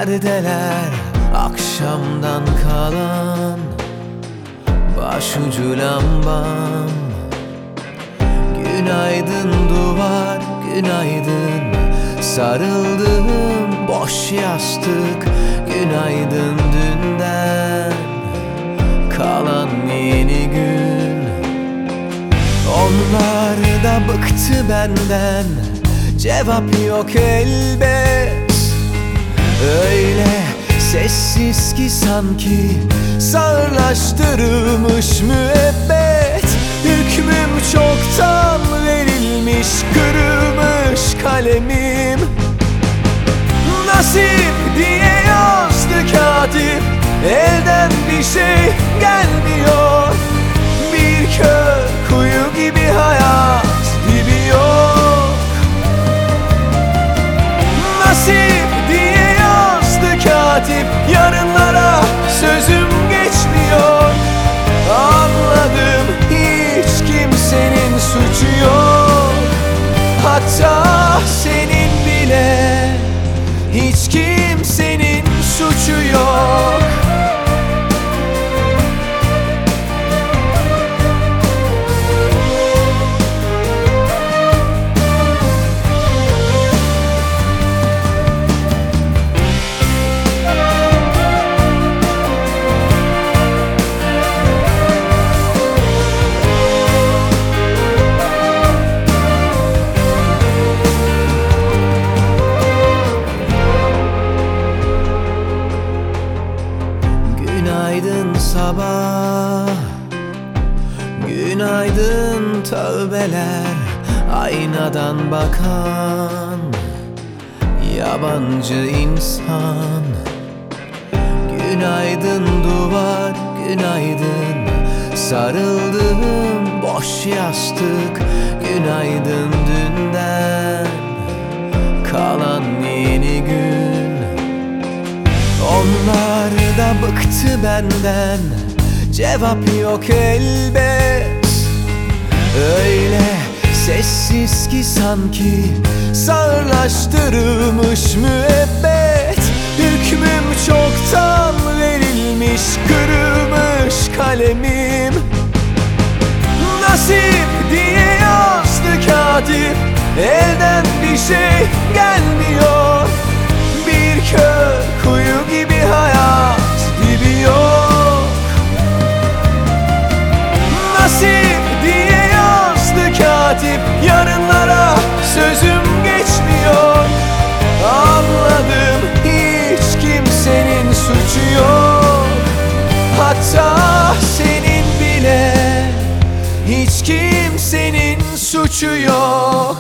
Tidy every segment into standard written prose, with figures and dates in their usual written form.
Neredeler akşamdan kalan başucu lambam? Günaydın duvar, günaydın sarıldığım boş yastık, günaydın dünden kalan yeni gün. Onlar da bıktı benden, cevap yok elbet. Öyle sessiz ki sanki sağırlaştırılmış müebbet. Hükmüm çoktan verilmiş, kırılmış kalemim. Nasip diye yazdı katip, elden bir şey gelmiyor. Bir kör kuyu gibi hayat, dibi yok. Nasip diye yazdı katip, yarınlara sözüm geçmiyor. Anladım, hiç kimsenin suçu yok. Hatta senin bile, hiç kimsenin suçu yok. Günaydın sabah, günaydın tövbeler, aynadan bakan yabancı insan. Günaydın duvar, günaydın sarıldığım boş yastık, günaydın dünden kalan yeni gün. Onlar da bıktı benden, cevap yok elbet. Öyle sessiz ki sanki sağırlaştırılmış müebbet. Hükmüm çoktan verilmiş, kırılmış kalemim. Nasip diye yazdı katip, elden bir şey gelmiyor. Bir kör kuyu gibi hayat, dibi yok. Nasip diye yazdı katip, yarınlara sözüm geçmiyor. Anladım, hiç kimsenin suçu yok. Hatta senin bile, hiç kimsenin suçu yok.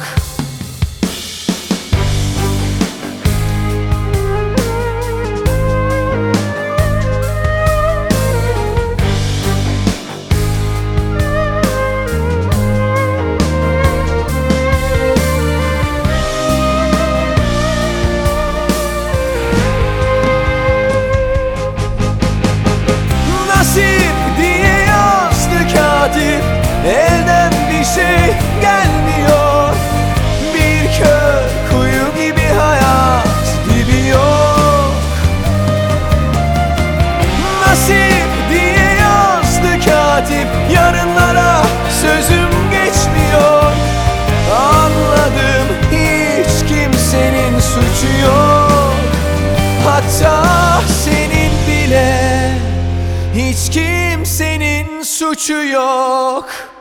Nasip diye yazdı katip, elden bir şey gelmiyor. Bir kör kuyu gibi hayat, dibi yok. Nasip diye yazdı katip, yarınlara sözüm geçmiyor. Anladım, hiç kimsenin suçu yok. Hatta senin bile, hiç kimsenin suçu yok.